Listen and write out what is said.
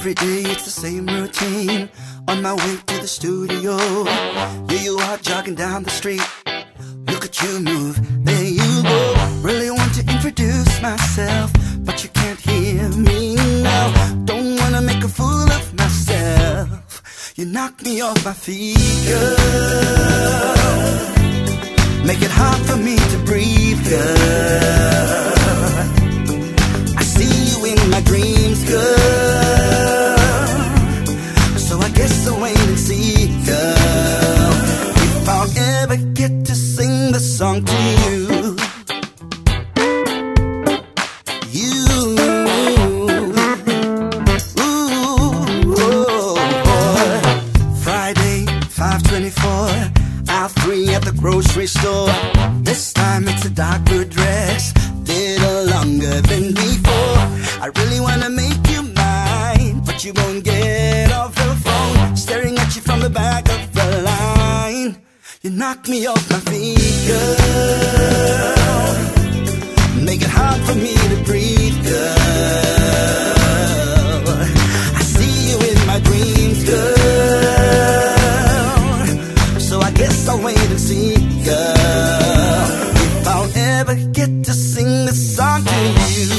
Every day it's the same routine. On my way to the studio, here you are jogging down the street. Look at you move, there you go. Really want to introduce myself, but you can't hear me now. Don't wanna make a fool of myself. You knock me off my feet, girl. Make it hard for me to breathe, girl. I see you in my dreams, girl. So I guess I'll wait and see, girl, if I'll ever get to sing the song to you. Friday, 5:24, aisle 3 at the grocery store. This time it's a darker dress, little longer than before. I really wanna make you mine, but you won't get off the phone. Staring at you from the back of the line. You knock me off my feet, girl. Make it hard for me to breathe, girl. I see you in my dreams, girl. So I guess I'll wait and see, girl, if I'll ever get to sing this song to you.